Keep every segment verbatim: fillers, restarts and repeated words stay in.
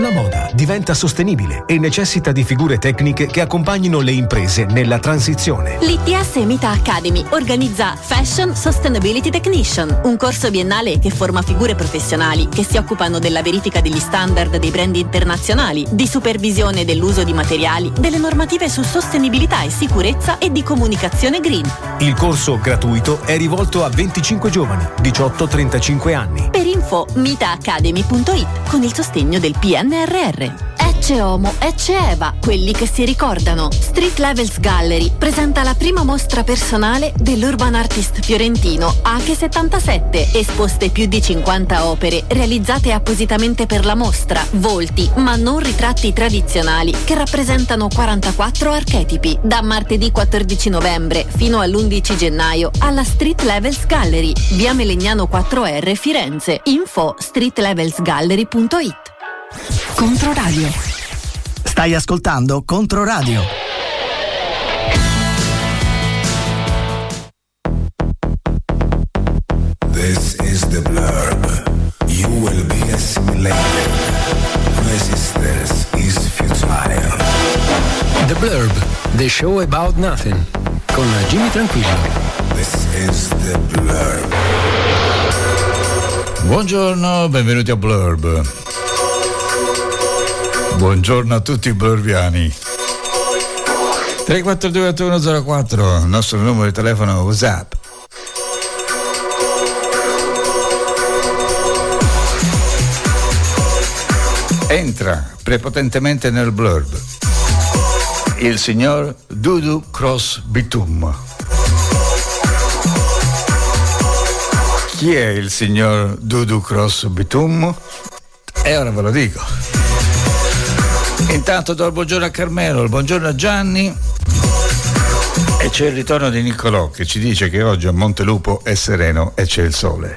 La moda diventa sostenibile e necessita di figure tecniche che accompagnino le imprese nella transizione. L'I T S Mita Academy organizza Fashion Sustainability Technician, un corso biennale che forma figure professionali che si occupano della verifica degli standard dei brand internazionali, di supervisione dell'uso di materiali, delle normative su sostenibilità e sicurezza e di comunicazione green. Il corso gratuito è rivolto a venticinque giovani, diciotto trentacinque anni. Per info mita academy punto it con il sostegno del P N R R. Ecce Homo, Ecce Eva, quelli che si ricordano. Street Levels Gallery presenta la prima mostra personale dell'urban artist fiorentino Ache settantasette, esposte più di cinquanta opere realizzate appositamente per la mostra, volti ma non ritratti tradizionali che rappresentano quarantaquattro archetipi. Da martedì quattordici novembre fino all'undici gennaio alla Street Levels Gallery, via Melegnano quattro R, Firenze. Info street levels gallery punto it. Controradio. Stai ascoltando Controradio. This is the blurb. You will be assimilated. Resistance is futile. The Blurb, the show about nothing, con Jimmy Tranquillo. This is the blurb. Buongiorno, benvenuti a Blurb. Buongiorno a tutti i blurbiani. tre quattro due otto uno zero quattro, il nostro numero di telefono WhatsApp. Entra prepotentemente nel Blurb il signor Dudu Cross Bitum. Chi è il signor Dudu Cross Bitum? E ora ve lo dico. Intanto do il buongiorno a Carmelo, il buongiorno a Gianni, e c'è il ritorno di Niccolò che ci dice che oggi a Montelupo è sereno e c'è il sole.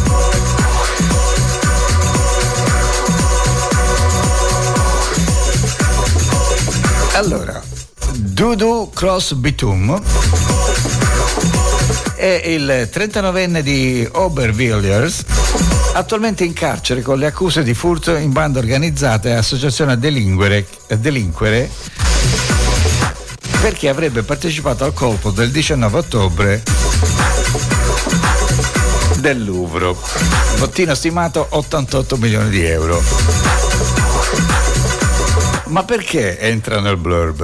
Allora, Dudu Cross Bitum è il trentanovenne di Aubervilliers, attualmente in carcere con le accuse di furto in banda organizzata e associazione a delinquere, a delinquere perché avrebbe partecipato al colpo del diciannove ottobre del Louvre, bottino stimato ottantotto milioni di euro. Ma perché entra nel Blurb?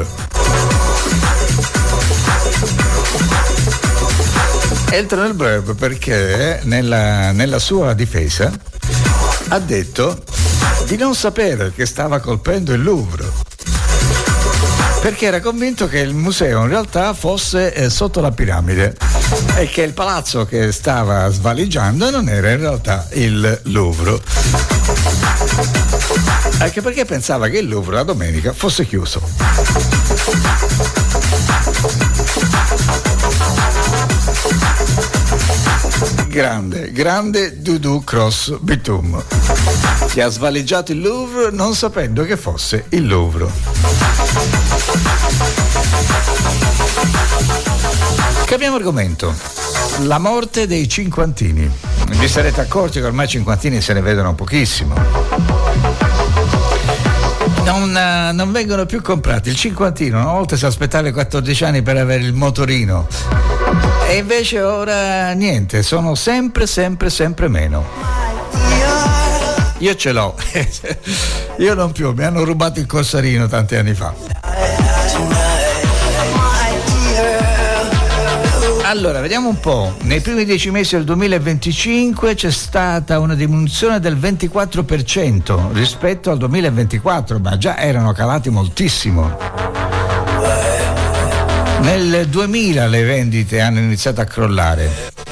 Entra nel Blurb perché nella, nella sua difesa ha detto di non sapere che stava colpendo il Louvre, perché era convinto che il museo in realtà fosse eh, sotto la piramide e che il palazzo che stava svaligiando non era in realtà il Louvre, anche perché pensava che il Louvre la domenica fosse chiuso. Grande, grande Dudu Cross Bitum, che ha svaligiato il Louvre non sapendo che fosse il Louvre. Cambiamo argomento. La morte dei cinquantini. Vi sarete accorti che ormai i cinquantini se ne vedono pochissimo. Non, uh, non vengono più comprati. Il cinquantino una volta si aspettava i quattordici anni per avere il motorino, e invece ora niente, sono sempre sempre sempre meno. Io ce l'ho. Io non più, mi hanno rubato il Corsarino tanti anni fa. Allora, vediamo un po'. Nei primi dieci mesi del duemilaventicinque c'è stata una diminuzione del ventiquattro per cento rispetto al duemilaventiquattro, ma già erano calati moltissimo. Nel duemila le vendite hanno iniziato a crollare.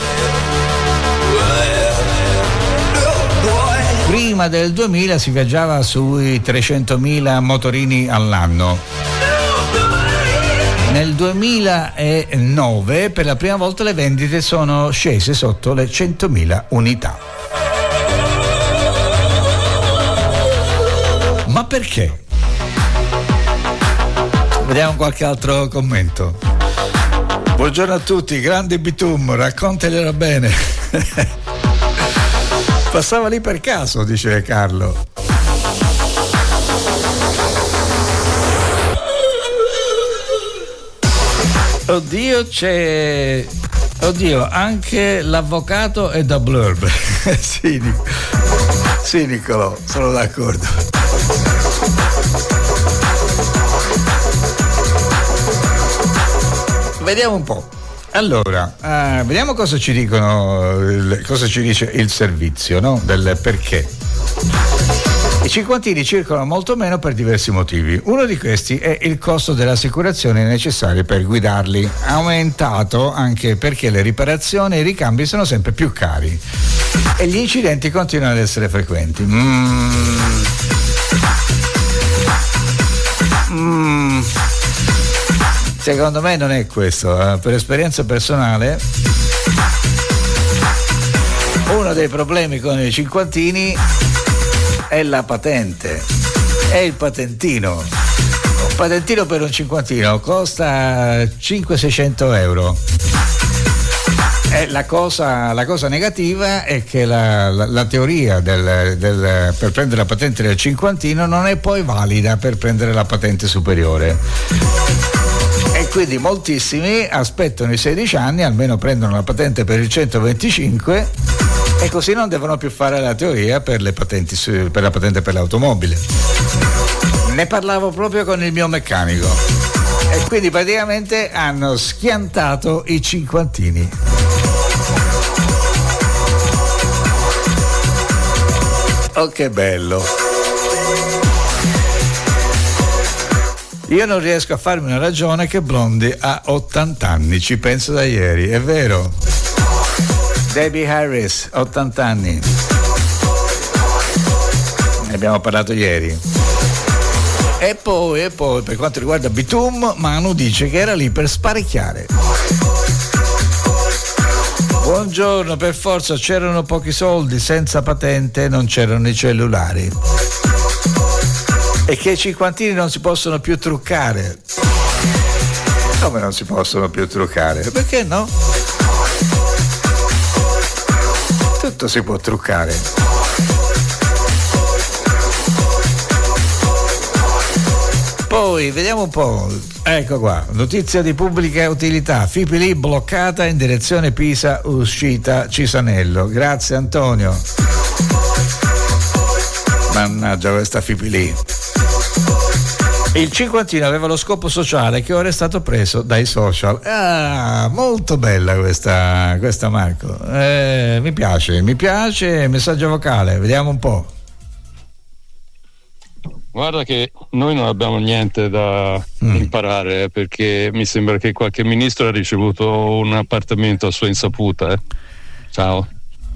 Prima del duemila si viaggiava sui trecentomila motorini all'anno. Nel duemilanove per la prima volta le vendite sono scese sotto le centomila unità. Ma perché? Vediamo qualche altro commento. Buongiorno a tutti, grande Bitum, raccontaglielo bene. Passava lì per caso, dice Carlo. Oddio, c'è. Oddio, anche l'avvocato è da Blurb. sì, Nic- sì, Niccolò, sono d'accordo. Vediamo un po'. Allora, eh, vediamo cosa ci dicono, il, cosa ci dice il servizio, no? Del perché. I cinquantini circolano molto meno per diversi motivi. Uno di questi è il costo delle assicurazioni necessarie per guidarli, aumentato anche perché le riparazioni e i ricambi sono sempre più cari e gli incidenti continuano ad essere frequenti. Mm. Mm. Secondo me non è questo, eh. Per esperienza personale, uno dei problemi con i cinquantini è la patente, è il patentino. Un patentino per un cinquantino costa cinquecento-seicento euro. E la cosa, la cosa negativa è che la, la, la teoria del, del, per prendere la patente del cinquantino non è poi valida per prendere la patente superiore. E quindi moltissimi aspettano i sedici anni, almeno prendono la patente per il centoventicinque e così non devono più fare la teoria per le patenti per la patente per l'automobile. Ne parlavo proprio con il mio meccanico e quindi praticamente hanno schiantato i cinquantini. Oh, che bello! Io non riesco a farmi una ragione che Blondie ha ottanta anni, ci penso da ieri, è vero. Debbie Harris, ottanta anni. Ne abbiamo parlato ieri. E poi, e poi, per quanto riguarda Bitum, Manu dice che era lì per sparecchiare. Buongiorno, per forza c'erano pochi soldi, senza patente non c'erano i cellulari. E che i cinquantini non si possono più truccare. Come non si possono più truccare? Perché no? Tutto si può truccare. Poi vediamo un po'. Ecco qua, notizia di pubblica utilità. Fipili bloccata in direzione Pisa, uscita Cisanello. Grazie Antonio. Mannaggia questa Fipili. Il cinquantino aveva lo scopo sociale che ora è stato preso dai social. Ah, molto bella questa, questa Marco. Eh, mi piace, mi piace. Messaggio vocale, vediamo un po'. Guarda che noi non abbiamo niente da mm. imparare, perché mi sembra che qualche ministro ha ricevuto un appartamento a sua insaputa. Eh? Ciao.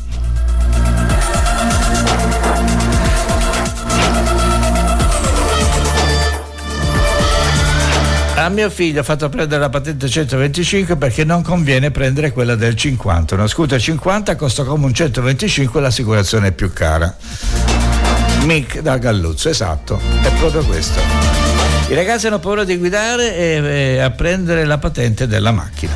A mio figlio ho fatto prendere la patente centoventicinque perché non conviene prendere quella del cinquanta. Una scooter cinquanta costa come un centoventicinque, l'assicurazione è più cara. Mick da Galluzzo, esatto, è proprio questo. I ragazzi hanno paura di guidare e, e a prendere la patente della macchina.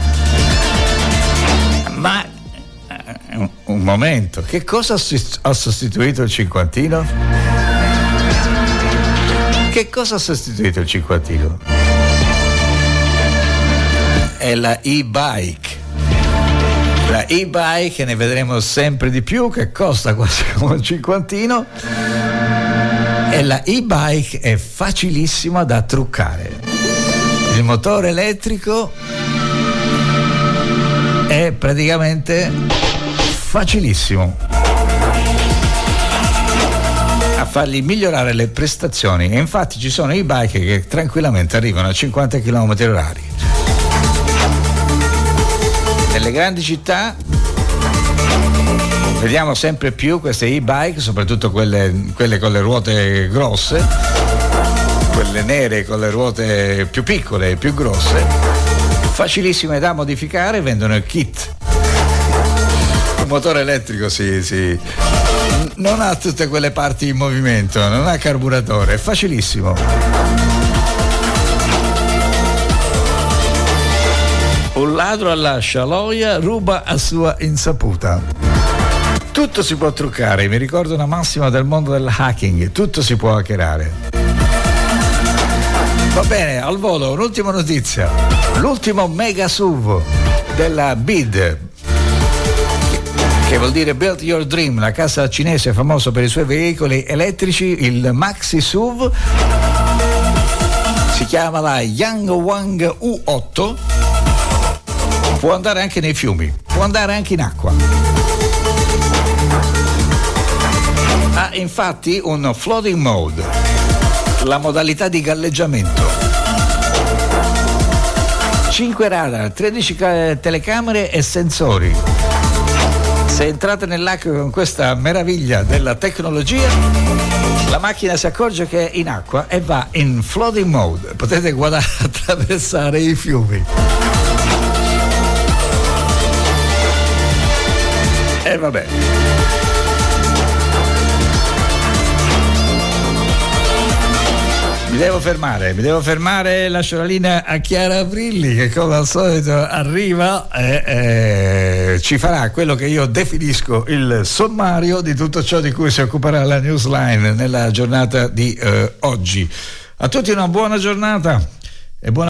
Ma un, un momento, che cosa ha sostituito il cinquantino? Che cosa ha sostituito il cinquantino? È la e-bike. La e-bike, ne vedremo sempre di più, che costa quasi come un cinquantino. E la e-bike è facilissima da truccare. Il motore elettrico è praticamente facilissimo a fargli migliorare le prestazioni. E infatti ci sono e-bike che tranquillamente arrivano a cinquanta chilometri orari. Nelle grandi città vediamo sempre più queste e-bike, soprattutto quelle, quelle con le ruote grosse, quelle nere con le ruote più piccole e più grosse, facilissime da modificare, vendono il kit. Un motore elettrico si, si non ha tutte quelle parti in movimento, non ha carburatore, è facilissimo. Un ladro alla scialoia ruba a sua insaputa. Tutto si può truccare, mi ricordo una massima del mondo del hacking, tutto si può hackerare. Va bene, al volo, un'ultima notizia. L'ultimo mega S U V della B I D, che vuol dire Build Your Dream, la casa cinese famosa per i suoi veicoli elettrici, il Maxi S U V, si chiama la Yangwang U otto, può andare anche nei fiumi, può andare anche in acqua. Ha infatti un floating mode, la modalità di galleggiamento, cinque radar, tredici telecamere e sensori. Se entrate nell'acqua con questa meraviglia della tecnologia, la macchina si accorge che è in acqua e va in floating mode. Potete guardare attraversare i fiumi. E vabbè. Mi devo fermare, mi devo fermare, lascio la linea a Chiara Brilli che come al solito arriva e eh, ci farà quello che io definisco il sommario di tutto ciò di cui si occuperà la Newsline nella giornata di eh, oggi. A tutti una buona giornata e buona